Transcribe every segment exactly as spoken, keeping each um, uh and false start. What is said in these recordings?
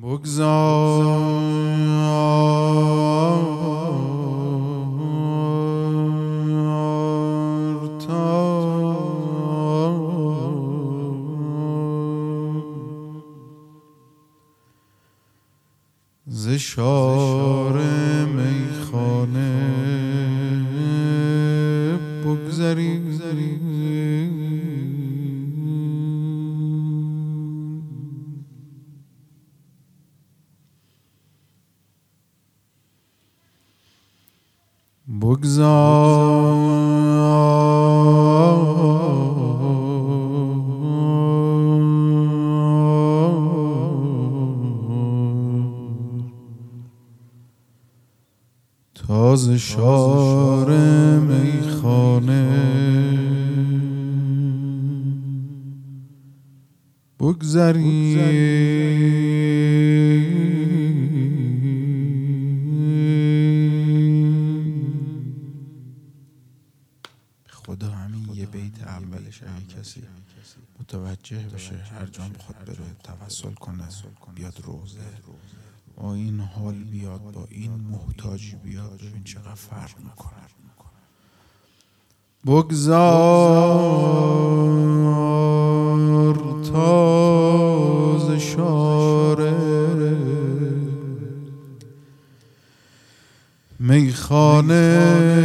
بگذار تا ز شار میخانه بگذری تا ز شار میخانه بگذری خدا همین یه بیت اولش اگه کسی متوجه بشه هر جا بخواد بره توسل کنه بیاد روزه با این حال بیاد با این محتاجی بیاد ببین چقدر فرق میکنه. بگذار تا ز شار میخانه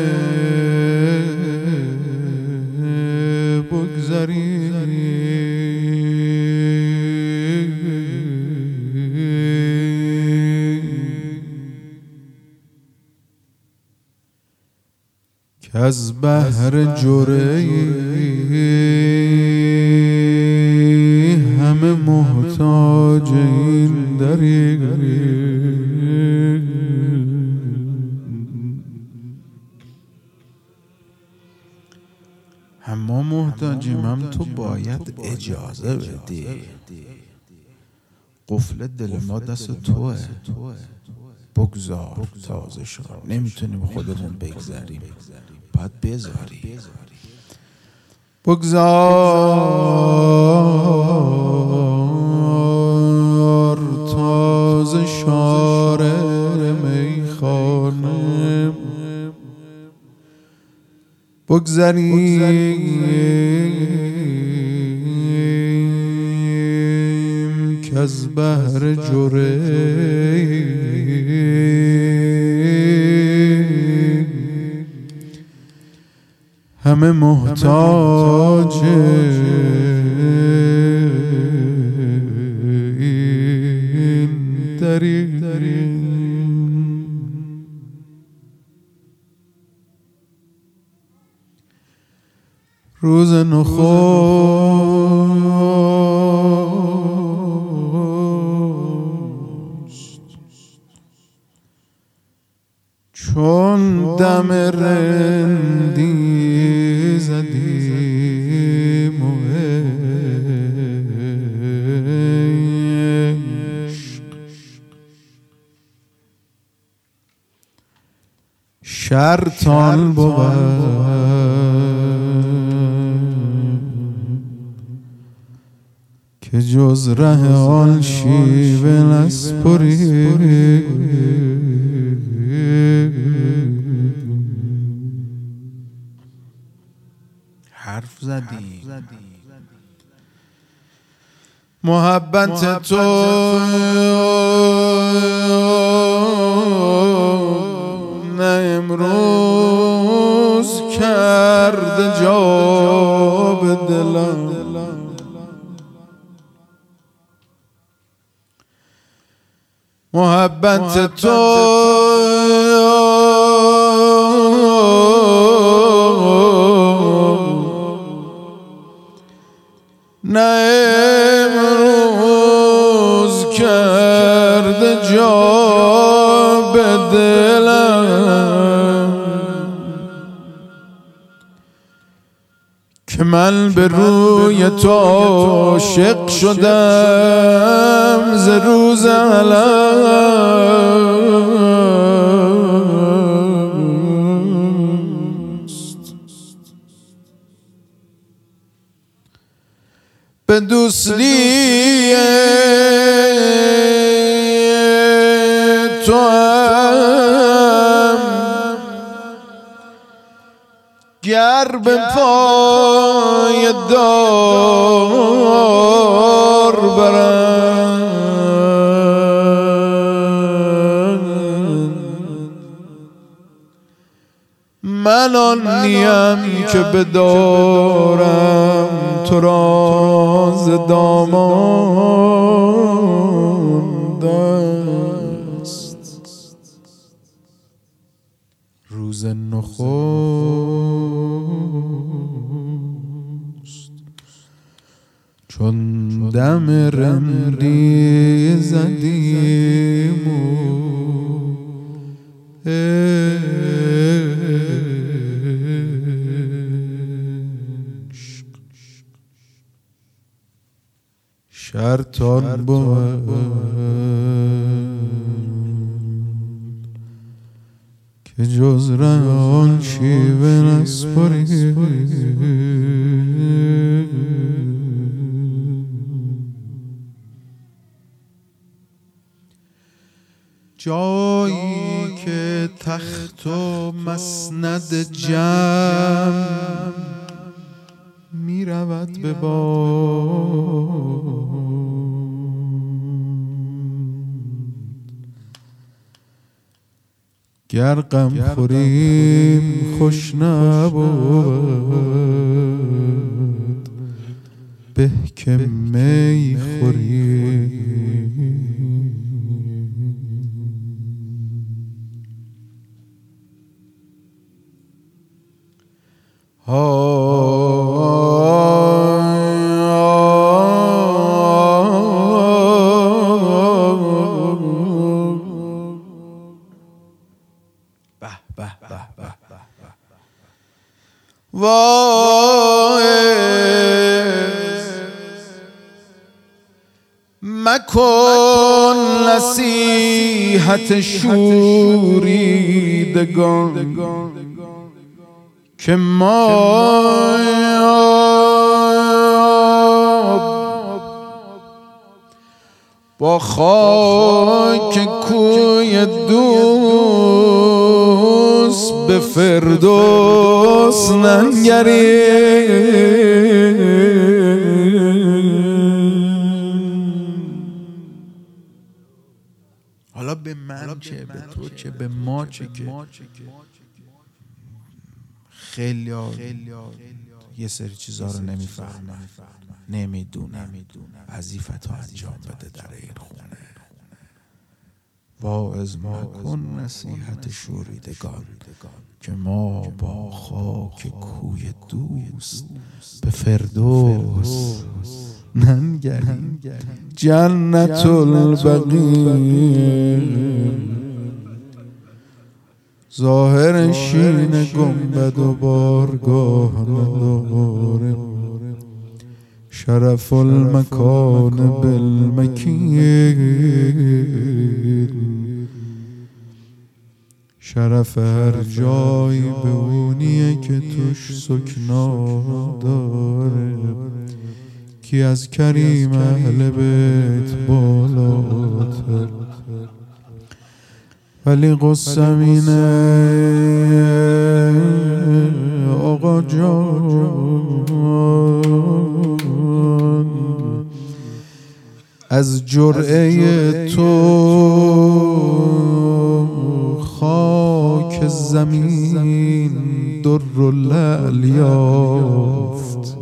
بگذری که از بحر جرعی همه محتاج این دری همه محتاجیم هم تو باید اجازه بدی قفل دل ما دست توه بگذار تازه شار نمیتونیم خودمون بگذاریم باید بذاری بگذار تازه شار میخانه بگذاریم که از بحر جرعی همه محتاج این دری روز نخست چون دم رندی زدیم و عشق شرطان بود که جز ره آن شیوه نسپری حرف زدی محبت تو نه امروز کرد جا به دلم محبت تو نه امروز کرد جا به دلم که من به روی تو عاشق شدم ز روز الست به دوسری تو هم گر به پای دار برم، من آن نیم که بدارم تو را ز دامان دست. روز نخست چون دم رندی زدیم شرطان بود که جز رهان شیوه نسپاری، جایی که تخت و مسند جم می رود به باد، گر غم خوریم خوش نبود به که می خوریم. مکن نصیحت شوریدگان که ما با خاک کوی دوست به فردوس ننگریم. حالا به من چه، به تو چه، به ما چه که خیلی یه سری چیزها رو نمیفهمن، نمیدونن وظیفت ها انجام بده در این خونه. واعظ مکن نصیحت شوریدگان که ما با خاک کوی دوست به فردوس ننگریم. جنت البقیع ظاهر شین گنبد و بارگاه نداره، شرف المکان بالمکین، شرف هر جایی به اونیه که توش سکنا داره، کی از کریم اهل بیت بالاتر. ولی قسم اینه آقا جان، از جرعه تو خاک زمین در و لعل یافت،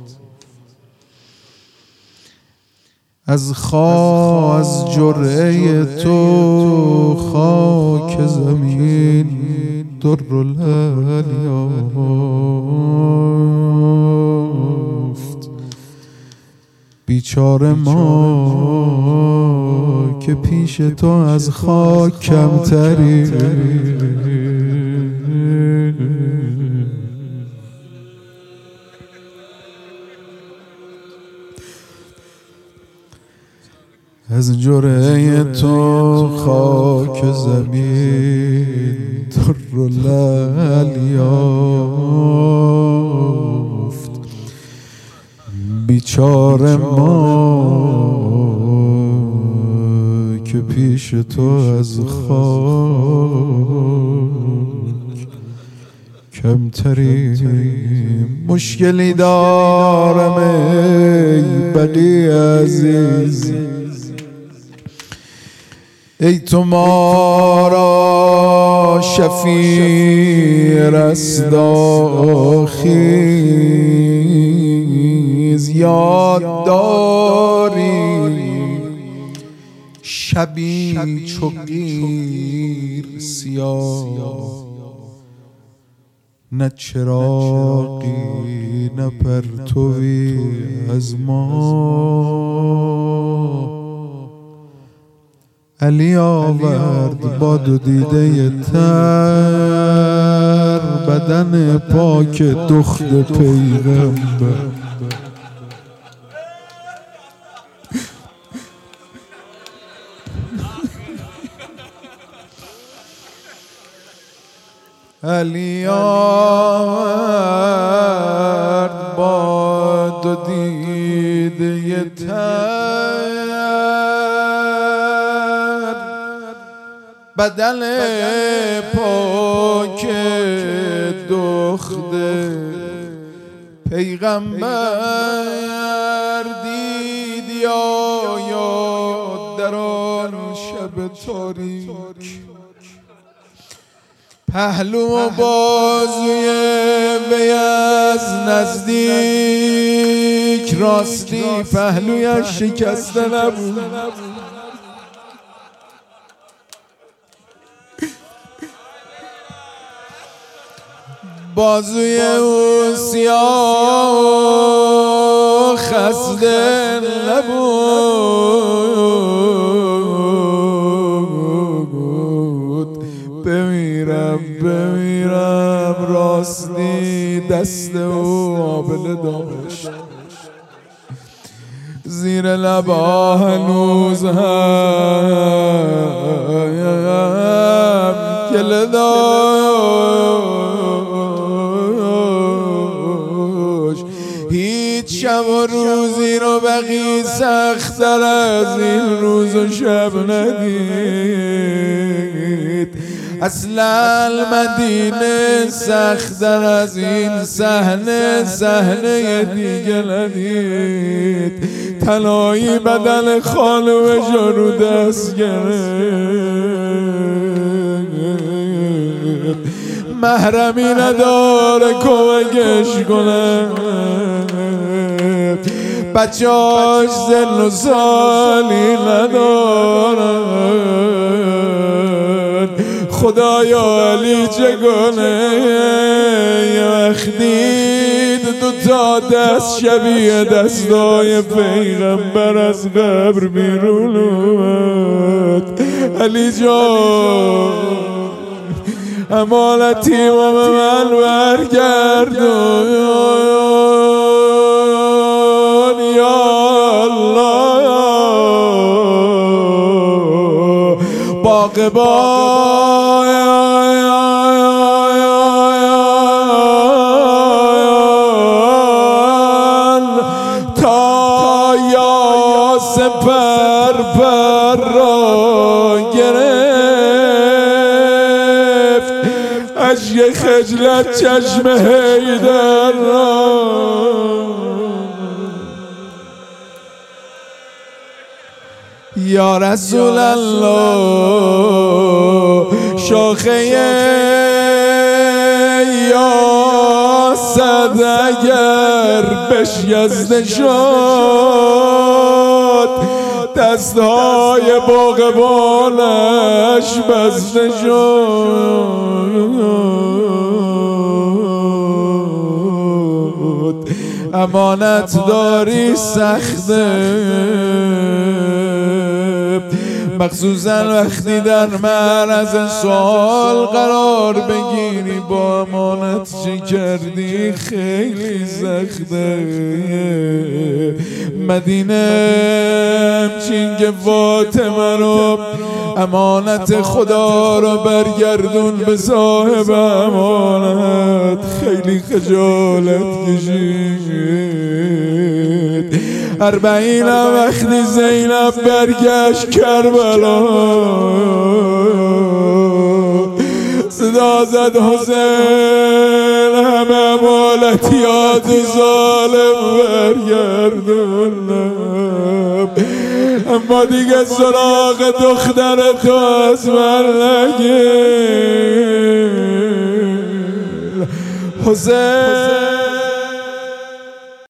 از خا از جرعه تو خاک زمین در و لعل یافت. بیچاره ما که پیش تو از خاک کمتری، از جرعه تو خاک زمین در و لعل یافت. بیچاره ما که پیش تو از خاک کمتری. مشکلی دارم ای بقی عزیز، ای تو ما را شفیع رستاخیز. یاد داری شبی چو قیر سیاه، نه چراغی نه پرتوی از ما. علی آورد با دو دیده تر بدن پاک دخت پیغمبر. علی آورد با دو دیده تر بدن پاک دخت پیغمبر. دید یا در آن شب تاریک پهلو و بازوی وی از نزدیک، راستی پهلویش شکسته نبود، بازوی او سیاه و خسته نبود. بمیرم بمیرم راستی دست او آبله داشت، زیر لبا هنوز هم گله داشت. هیچ شب و روزی رو بقی سخت‌تر از این روز و شب ندید. اصلا مدینه سخت‌تر از این صحنه صحنه دیگه ندید. تنهایی بدن خانومش رو دست گرفت، محرمی نداره کمکش کنه، بچه‌هاش سن و سالی ندارن. خدایا علی چگونه یه وقت دید دو تا دست شبیه دستای پیغمبر از قبر بیرون اومد. علی جان امانتی و به من برگردون یا الله. باغبان تا یاس پر پر را گرفت، اشک خجلت چشم حیدر را. یا رسول الله شاخه یاسد اگر بشکسته شد، دستهای باغبانش بسته شد. امانت داری سخته، مخصوصا وقتی در معرض سوال قرار بگیری. با امانت چی کردی خیلی سخته. مدینه همچین که فاطمه رو امانت خدا رو برگردون به صاحب امانت، خیلی خجالت کشید. اربعین وقتی زینب برگشت کربلا صدا زد حسین همه مالتیات ظالم برگردونم، اما دیگه سراغ دختر تو از من نگیر. حسین